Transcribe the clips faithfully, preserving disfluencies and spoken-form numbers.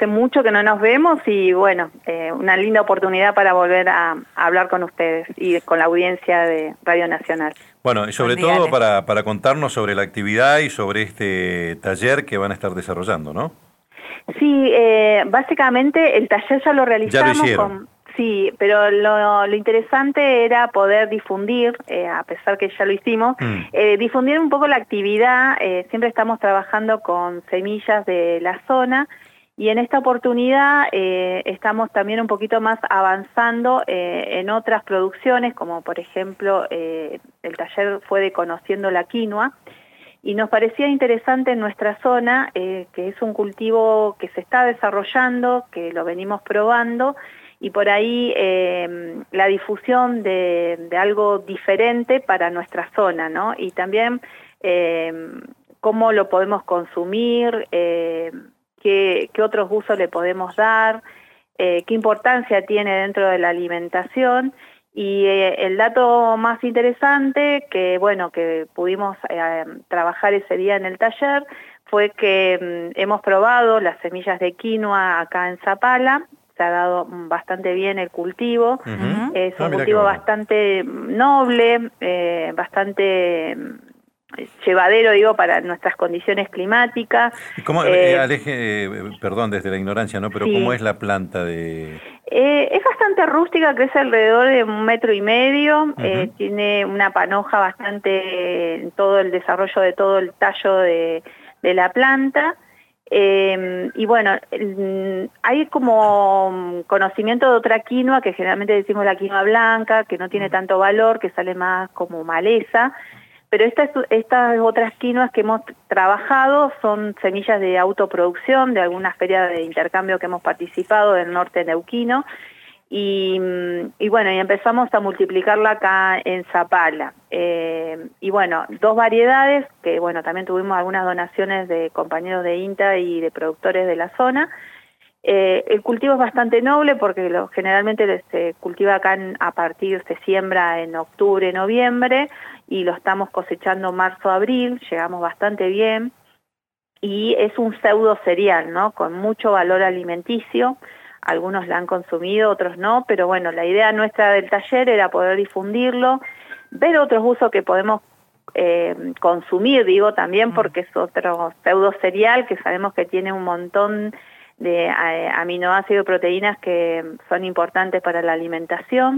hace mucho que no nos vemos y bueno, eh, una linda oportunidad para volver a, a hablar con ustedes y con la audiencia de Radio Nacional. Bueno, y sobre Buen día, todo Ale. para, para contarnos sobre la actividad y sobre este taller que van a estar desarrollando, ¿no? Sí, eh, básicamente el taller ya lo realizamos. Ya lo hicieron. Con, sí, pero lo, lo interesante era poder difundir, eh, a pesar que ya lo hicimos, Mm. eh, difundir un poco la actividad. Eh, siempre estamos trabajando con semillas de la zona y en esta oportunidad eh, estamos también un poquito más avanzando eh, en otras producciones, como por ejemplo eh, el taller fue de Conociendo la Quinoa. Y nos parecía interesante en nuestra zona, eh, que es un cultivo que se está desarrollando, que lo venimos probando, y por ahí eh, la difusión de, de algo diferente para nuestra zona, ¿no? Y también eh, cómo lo podemos consumir, eh, qué, qué otros usos le podemos dar, eh, qué importancia tiene dentro de la alimentación. Y eh, el dato más interesante que, bueno, que pudimos eh, trabajar ese día en el taller fue que mm, hemos probado las semillas de quinoa acá en Zapala, se ha dado bastante bien el cultivo, Uh-huh. es un Ah, mira cultivo qué bueno. bastante noble, eh, bastante llevadero, digo, para nuestras condiciones climáticas. ¿Y cómo, Eh, eh, Aleje, eh, perdón desde la ignorancia, ¿no? Pero sí. ¿cómo es la planta de...? Eh, es bastante rústica, crece alrededor de un metro y medio, Uh-huh. eh, tiene una panoja bastante en todo el desarrollo de todo el tallo de, de la planta. Eh, y bueno, el, hay como conocimiento de otra quinoa, que generalmente decimos la quinoa blanca, que no tiene tanto valor, que sale más como maleza. Pero estas, estas otras quinoas que hemos trabajado son semillas de autoproducción de algunas ferias de intercambio que hemos participado del norte neuquino y, y bueno, y empezamos a multiplicarla acá en Zapala. Eh, y bueno, dos variedades que bueno, también tuvimos algunas donaciones de compañeros de INTA y de productores de la zona. Eh, el cultivo es bastante noble porque lo, generalmente se cultiva acá en, a partir, se siembra en octubre, noviembre y lo estamos cosechando marzo-abril, llegamos bastante bien y es un pseudo cereal, ¿no? Con mucho valor alimenticio, algunos la han consumido, otros no, pero bueno, la idea nuestra del taller era poder difundirlo, ver otros usos que podemos eh, consumir, digo también porque es otro pseudo cereal que sabemos que tiene un montón de eh, aminoácidos y proteínas que son importantes para la alimentación.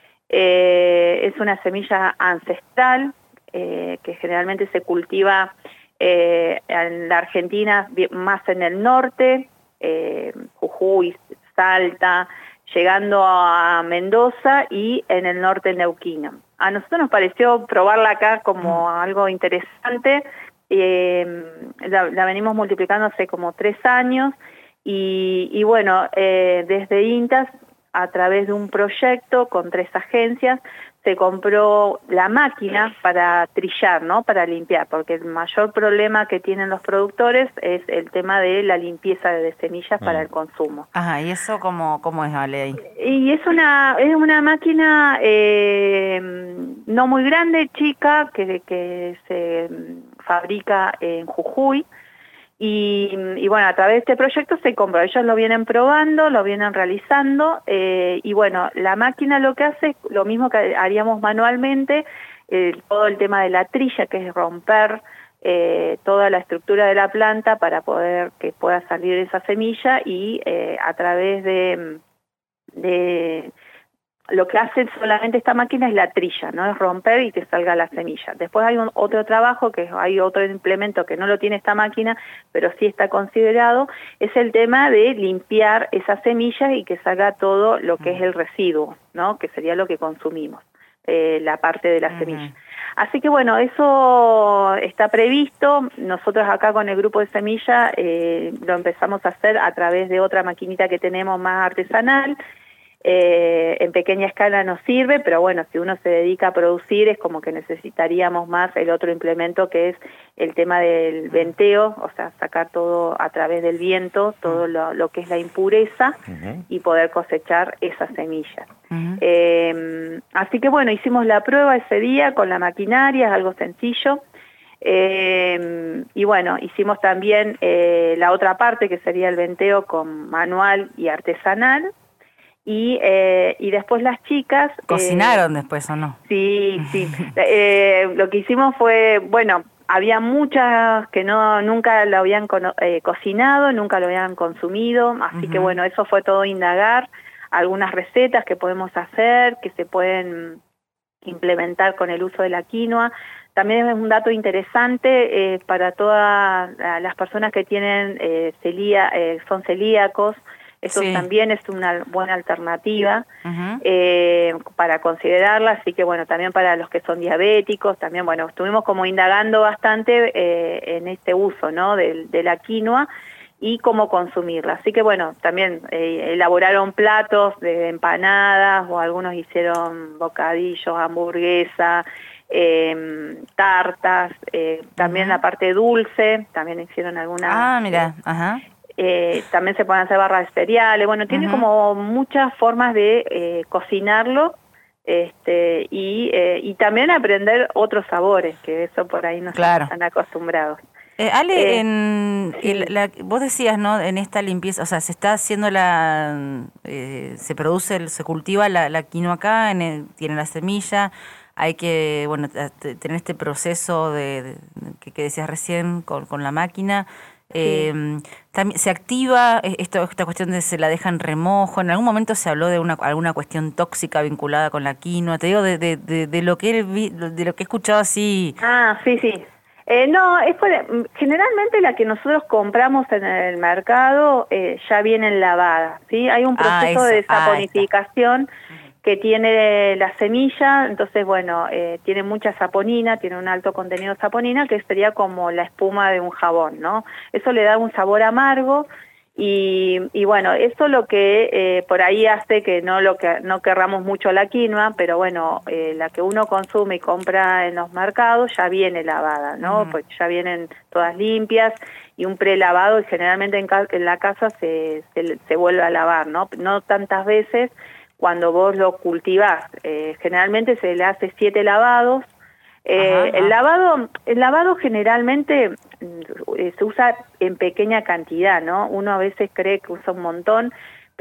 Eh, es una semilla ancestral eh, que generalmente se cultiva eh, en la Argentina, más en el norte, eh, Jujuy, Salta, llegando a Mendoza y en el norte neuquino. A nosotros nos pareció probarla acá como algo interesante, eh, la, la venimos multiplicando hace como tres años, Y, y bueno, eh, desde INTA, a través de un proyecto con tres agencias, se compró la máquina para trillar, ¿no? Para limpiar, porque el mayor problema que tienen los productores es el tema de la limpieza de semillas mm. para el consumo. Ajá, ¿y eso cómo, cómo es, Ale? Y es una, es una máquina eh, no muy grande, chica, que, que se fabrica en Jujuy. Y, y bueno, a través de este proyecto se compró, ellos lo vienen probando, lo vienen realizando, eh, y bueno, la máquina lo que hace es lo mismo que haríamos manualmente, eh, todo el tema de la trilla, que es romper eh, toda la estructura de la planta para poder que pueda salir esa semilla, y eh, a través de, de lo que hace solamente esta máquina es la trilla, no es romper y que salga la semilla. Después hay un, otro trabajo, que hay otro implemento que no lo tiene esta máquina, pero sí está considerado, es el tema de limpiar esas semillas y que salga todo lo que es el residuo, ¿no? Que sería lo que consumimos, eh, la parte de la uh-huh. semilla. Así que bueno, eso está previsto. Nosotros acá con el grupo de semilla eh, lo empezamos a hacer a través de otra maquinita que tenemos más artesanal. Eh, en pequeña escala nos sirve, pero bueno, si uno se dedica a producir es como que necesitaríamos más el otro implemento, que es el tema del venteo, o sea, sacar todo a través del viento, todo lo, lo que es la impureza uh-huh. y poder cosechar esas semillas. Uh-huh. Eh, así que bueno, hicimos la prueba ese día con la maquinaria, es algo sencillo. Eh, y bueno, hicimos también eh, la otra parte, que sería el venteo con manual y artesanal. Y, eh, y después las chicas... ¿Cocinaron eh, después o no? Sí, sí. eh, lo que hicimos fue, bueno, había muchas que no nunca lo habían cono eh, cocinado, nunca lo habían consumido, así uh-huh. que bueno, eso fue todo indagar, algunas recetas que podemos hacer, que se pueden implementar con el uso de la quinoa. También es un dato interesante eh, para todas las personas que tienen eh, celía, eh, son celíacos. Eso sí. También es una buena alternativa uh-huh. eh, para considerarla, así que bueno, también para los que son diabéticos, también bueno, estuvimos como indagando bastante eh, en este uso, ¿no?, de, de la quinoa y cómo consumirla. Así que bueno, también eh, elaboraron platos de empanadas, o algunos hicieron bocadillos, hamburguesa, eh, tartas, eh, también uh-huh. la parte dulce, también hicieron algunas... Ah, mira, eh, ajá. Eh, también se pueden hacer barras de cereales, bueno, tiene uh-huh. como muchas formas de eh, cocinarlo este, y, eh, y también aprender otros sabores, que eso por ahí no claro. están acostumbrados. Eh, Ale, eh, en, sí. el, la, vos decías, ¿no?, en esta limpieza, o sea, se está haciendo la, eh, se produce, se cultiva la, la quinoa acá, en el, tiene la semilla, hay que, bueno, tener este proceso de, de que, que decías recién con, con la máquina. Eh, sí. También se activa esto, esta cuestión de se la deja en remojo. En algún momento se habló de una alguna cuestión tóxica vinculada con la quinoa. Te digo de de, de, de lo que he, de lo que he escuchado así. Ah, sí, sí. Eh, no, es por, generalmente la que nosotros compramos en el mercado eh, ya viene lavada, ¿sí? Hay un proceso ah, de desaponificación ah, que tiene la semilla, entonces bueno, eh, tiene mucha saponina, tiene un alto contenido de saponina, que sería como la espuma de un jabón, ¿no? Eso le da un sabor amargo y, y bueno, eso lo que eh, por ahí hace que no lo que no querramos mucho la quinoa, pero bueno, eh, la que uno consume y compra en los mercados ya viene lavada, ¿no? Uh-huh. Pues ya vienen todas limpias y un prelavado, y generalmente en, ca en la casa se, se, se vuelve a lavar, ¿no? No tantas veces. Cuando vos lo cultivás, eh, generalmente se le hace siete lavados. Eh, ajá, ajá. El lavado, el lavado generalmente eh, se usa en pequeña cantidad, ¿no? Uno a veces cree que usa un montón,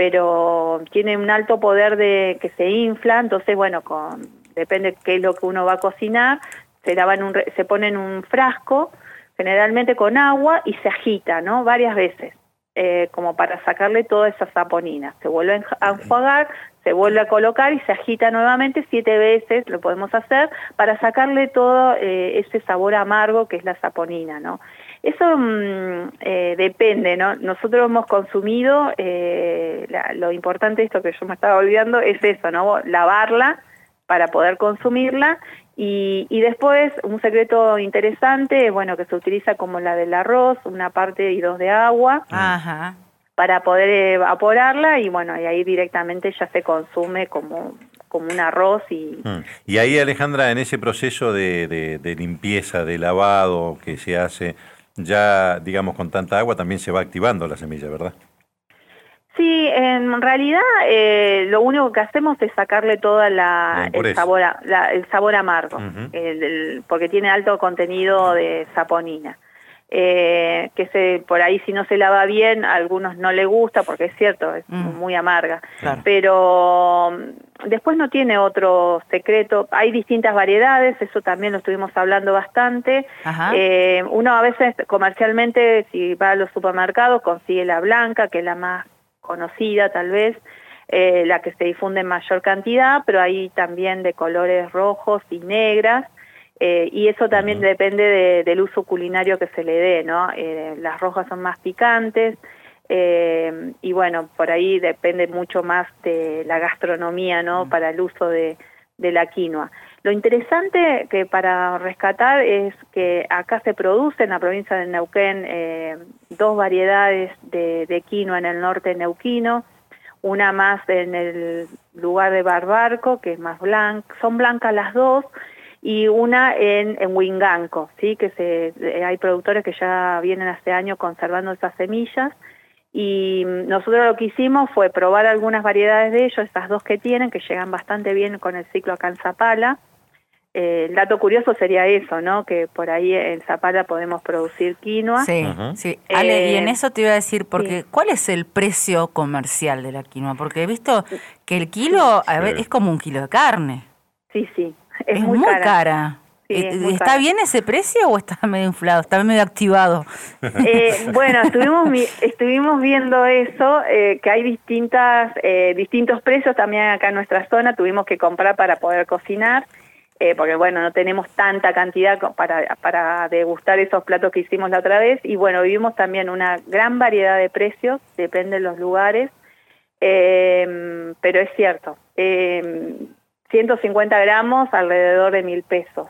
pero tiene un alto poder de que se infla, entonces bueno, con, depende qué es lo que uno va a cocinar, se lava en un, se pone en un frasco, generalmente con agua, y se agita, ¿no?, varias veces. Eh, como para sacarle toda esa saponina. Se vuelve a enjuagar, se vuelve a colocar y se agita nuevamente siete veces, lo podemos hacer, para sacarle todo eh, ese sabor amargo que es la saponina, ¿no? Eso mmm, eh, depende, ¿no? Nosotros hemos consumido, eh, la, lo importante de esto que yo me estaba olvidando es eso, ¿no? Lavarla para poder consumirla. Y, y después, un secreto interesante, bueno, que se utiliza como la del arroz, una parte y dos de agua, ajá, para poder evaporarla, y bueno, y ahí directamente ya se consume como, como un arroz. Y mm. y ahí, Alejandra, en ese proceso de, de, de limpieza, de lavado que se hace, ya, digamos, con tanta agua, también se va activando la semilla, ¿verdad? Sí, en realidad eh, lo único que hacemos es sacarle todo la, el, sabor a, la, el sabor amargo, uh-huh. el, el, porque tiene alto contenido de saponina. Eh, que se por ahí si no se lava bien, a algunos no les gusta, porque es cierto, es mm. muy amarga. Claro. Pero después no tiene otro secreto. Hay distintas variedades, eso también lo estuvimos hablando bastante. Eh, uno a veces comercialmente, si va a los supermercados, consigue la blanca, que es la más conocida tal vez, eh, la que se difunde en mayor cantidad, pero hay también de colores rojos y negras, eh, y eso también uh-huh. depende de, del uso culinario que se le dé, ¿no? Eh, las rojas son más picantes, eh, y bueno, por ahí depende mucho más de la gastronomía, ¿no? Uh-huh. Para el uso de, de la quinoa. Lo interesante que para rescatar es que acá se produce en la provincia de Neuquén eh, dos variedades de, de quinoa en el norte neuquino, una más en el lugar de Barbarco, que es más blanca, son blancas las dos, y una en, en Huinganco, ¿sí? Que se, hay productores que ya vienen hace años conservando esas semillas, y nosotros lo que hicimos fue probar algunas variedades de ellos, estas dos que tienen, que llegan bastante bien con el ciclo acá en Zapala. Eh, el dato curioso sería eso, ¿no? Que por ahí en Zapala podemos producir quinoa. Sí, Ujú. sí. Ale, Eh, y en eso te iba a decir, porque sí. ¿cuál es el precio comercial de la quinoa? Porque he visto que el kilo a ver, Sí. es como un kilo de carne. Sí, sí, es, Es muy, muy cara. cara. Sí, Eh, es muy ¿Está cara. bien ese precio o está medio inflado? Está medio activado. Eh, bueno, estuvimos mi- estuvimos viendo eso, eh, que hay distintas eh, distintos precios también acá en nuestra zona. Tuvimos que comprar para poder cocinar, eh, porque bueno, no tenemos tanta cantidad co- para, para degustar esos platos que hicimos la otra vez. Y bueno, vimos también una gran variedad de precios, depende de los lugares, eh, pero es cierto, eh, ciento cincuenta gramos, alrededor de mil pesos.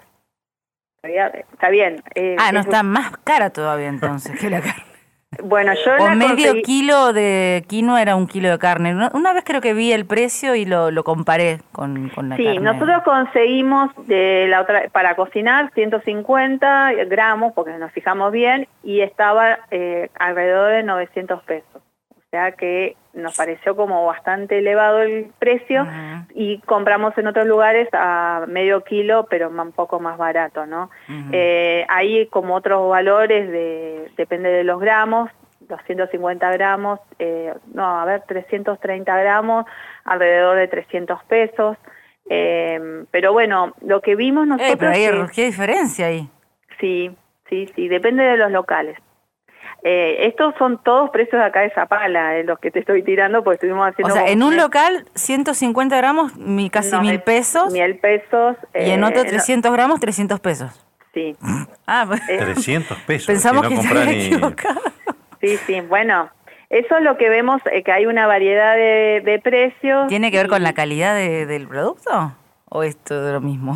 Está bien. eh, Ah, no, es- está más cara todavía entonces que la carne. Bueno, yo O la medio conseguí... kilo de quinoa era un kilo de carne. Una, una vez creo que vi el precio y lo, lo comparé con, con la Sí, carne. nosotros conseguimos de la otra para cocinar ciento cincuenta gramos, porque nos fijamos bien, y estaba eh, alrededor de novecientos pesos. O sea que nos pareció como bastante elevado el precio, Ujú. y compramos en otros lugares a medio kilo, pero un poco más barato, ¿no? Ujú. Eh, hay como otros valores, de depende de los gramos, doscientos cincuenta gramos, eh, no, a ver, trescientos treinta gramos, alrededor de trescientos pesos. Eh, pero bueno, lo que vimos nosotros... Eh, pero hay, que, ¿qué diferencia ahí? sí, sí, sí, depende de los locales. Eh, estos son todos precios de acá de Zapala, eh, los que te estoy tirando, porque estuvimos O haciendo... sea, como en un mes- local, ciento cincuenta gramos, mi, casi no, mil es pesos. Mil pesos. Y en otro eh, no, trescientos gramos, trescientos pesos. sí. Ah, pues, Eh, trescientos pesos. pensamos que que no se compras había ni... equivocado. Sí, sí, bueno, eso es lo que vemos, eh, que hay una variedad de, de precios. ¿Tiene que ver con y- la calidad de- del producto? ¿O es todo lo mismo?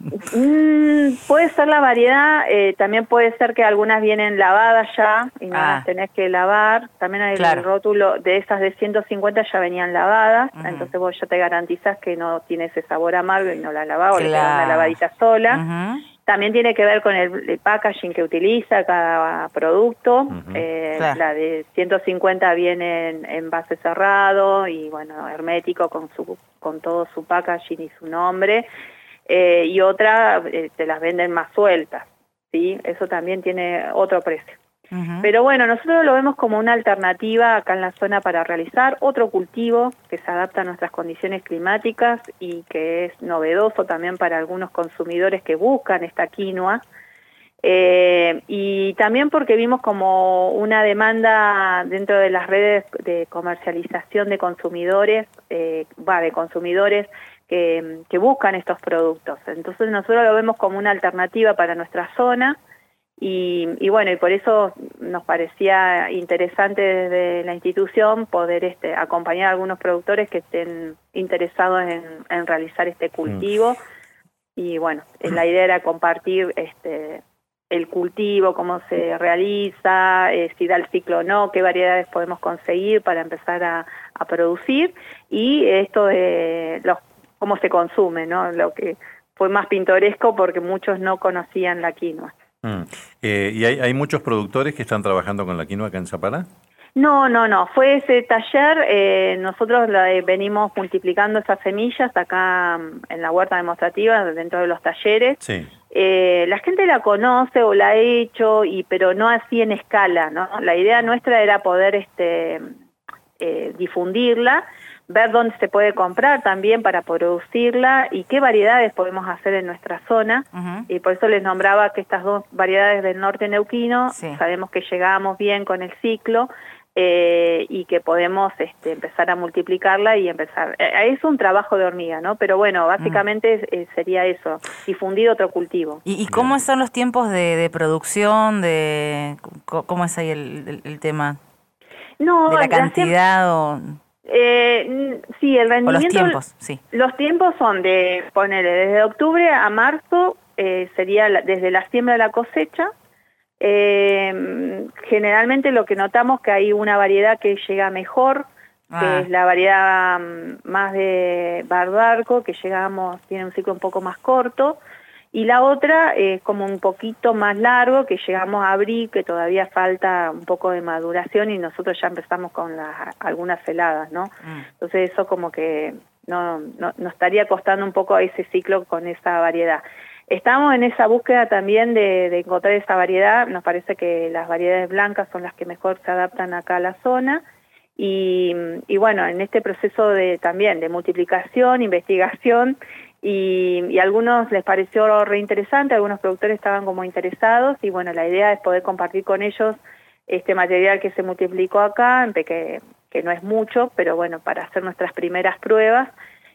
Mm, puede ser la variedad, eh, también puede ser que algunas vienen lavadas ya y no Ah. las tenés que lavar. También hay Claro. el rótulo de esas de ciento cincuenta ya venían lavadas, Ujú. entonces vos ya te garantizás que no tiene ese sabor amargo y no la lavás, o le pegás una Claro. lavadita sola. Ujú. También tiene que ver con el, el packaging que utiliza cada producto. Ujú. Eh, Claro. La de ciento cincuenta viene en envase cerrado y bueno, hermético con su con todo su packaging y su nombre. Eh, y otra eh, te las venden más sueltas, ¿sí? Eso también tiene otro precio. Ujú. Pero bueno, nosotros lo vemos como una alternativa acá en la zona para realizar otro cultivo que se adapta a nuestras condiciones climáticas y que es novedoso también para algunos consumidores que buscan esta quinoa. Eh, y también porque vimos como una demanda dentro de las redes de comercialización de consumidores, eh, va, de consumidores que, que buscan estos productos. Entonces nosotros lo vemos como una alternativa para nuestra zona. Y, y bueno, y por eso nos parecía interesante desde la institución poder este, acompañar a algunos productores que estén interesados en, en realizar este cultivo. Y bueno, eh, la idea era compartir este, el cultivo, cómo se realiza, eh, si da el ciclo o no, qué variedades podemos conseguir para empezar a, a producir, y esto de los, cómo se consume, ¿no? Lo que fue más pintoresco porque muchos no conocían la quinoa. Mm. Eh, ¿Y hay, hay muchos productores que están trabajando con la quinoa acá en Zapala? No, no, no, fue ese taller, eh, nosotros la, eh, venimos multiplicando esas semillas acá mm, en la huerta demostrativa, dentro de los talleres. Sí. Eh, la gente la conoce o la ha hecho, y pero no así en escala, ¿no? La idea nuestra era poder este, eh, difundirla, ver dónde se puede comprar también para producirla y qué variedades podemos hacer en nuestra zona. Ujú. Y por eso les nombraba que estas dos variedades del norte neuquino, Sí. sabemos que llegamos bien con el ciclo, eh, y que podemos este, empezar a multiplicarla y empezar. Eh, es un trabajo de hormiga, ¿no? Pero bueno, básicamente eh, sería eso, difundir otro cultivo. ¿Y, y cómo son los tiempos de, de producción? De co- ¿Cómo es ahí el, el- el tema? No, ¿De la la siem- cantidad o, Eh, n- sí, el o los rendimiento... tiempos? Sí. Los tiempos son de, ponele, desde octubre a marzo, eh, sería la- desde la siembra a la cosecha. Eh, generalmente lo que notamos que hay una variedad que llega mejor, Ah. que es la variedad mm, más de barbarco, que llegamos, tiene un ciclo un poco más corto, y la otra es como un poquito más largo, que llegamos a abril, que todavía falta un poco de maduración y nosotros ya empezamos con las, algunas heladas, ¿no? Mm. Entonces eso como que no, no, nos estaría costando un poco ese ciclo con esa variedad. Estamos en esa búsqueda también de, de encontrar esa variedad. Nos parece que las variedades blancas son las que mejor se adaptan acá a la zona. Y, y bueno, en este proceso de también de multiplicación, investigación, y, y a algunos les pareció re interesante, algunos productores estaban como interesados, y bueno, la idea es poder compartir con ellos este material que se multiplicó acá, que, que no es mucho, pero bueno, para hacer nuestras primeras pruebas,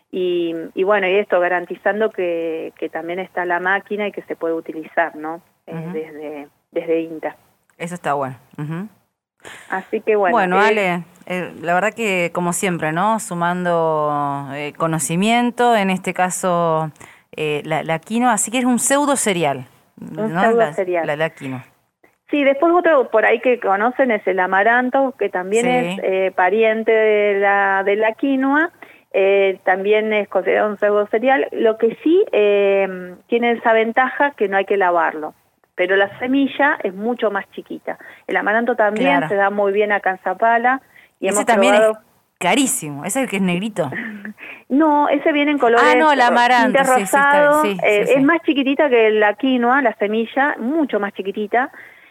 y, y bueno, y esto garantizando que, que también está la máquina y que se puede utilizar, ¿no? Uh-huh. eh, desde, desde INTA. Eso está bueno. Uh-huh. Así que bueno. Bueno, eh, Ale, eh, la verdad que como siempre, ¿no? Sumando eh, conocimiento, en este caso eh, la, la quinoa, así que es un pseudo cereal. Un ¿no? pseudo cereal. La, la, la quinoa. Sí, después otro por ahí que conocen es el amaranto, que también sí. es eh, pariente de la, de la quinoa, eh, también es considerado un pseudo cereal, lo que sí eh, tiene esa ventaja que no hay que lavarlo. Pero la semilla es mucho más chiquita. El amaranto también claro. se da muy bien acá en Zapala. Y ese hemos también probado... es carísimo, ese es el que es negrito. No, ese viene en colores ah, no, el amaranto, tinte rosado. Sí, sí, sí, eh, sí, sí. Es más chiquitita que la quinoa, la semilla, mucho más chiquitita.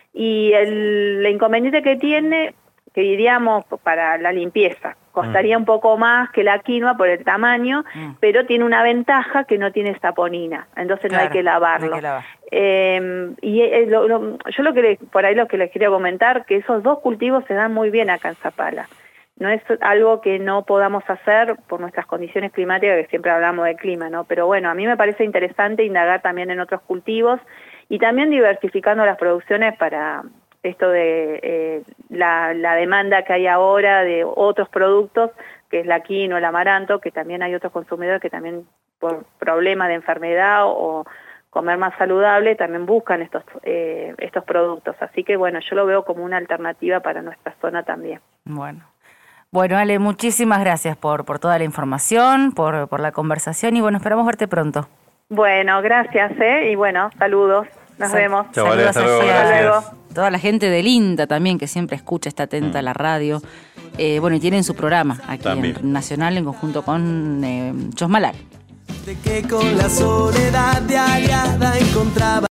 Y el, el inconveniente que tiene, que diríamos para la limpieza, costaría mm. un poco más que la quinoa por el tamaño, mm. pero tiene una ventaja que no tiene saponina, entonces claro, no hay que lavarlo. No hay que lavar. eh, y eh, lo, lo, yo lo que les, por ahí lo que les quería comentar, que esos dos cultivos se dan muy bien acá en Zapala. No es algo que no podamos hacer por nuestras condiciones climáticas, que siempre hablamos del clima, ¿no? Pero bueno, a mí me parece interesante indagar también en otros cultivos y también diversificando las producciones para esto de eh, la, la demanda que hay ahora de otros productos, que es la quinoa, el amaranto, que también hay otros consumidores que también por problemas de enfermedad o comer más saludable también buscan estos eh, estos productos. Así que bueno, yo lo veo como una alternativa para nuestra zona también. Bueno. Bueno, Ale, muchísimas gracias por, por toda la información, por, por la conversación y bueno, esperamos verte pronto. Bueno, gracias, ¿eh? Y bueno, saludos. Nos Sal vemos. Chau, vale, hasta luego, hasta luego. Toda la gente del INTA también, que siempre escucha, está atenta mm. a la radio. Eh, bueno, y tienen su programa aquí también. En Nacional en conjunto con eh, Chosmalal. De que con la soledad de aliada encontraba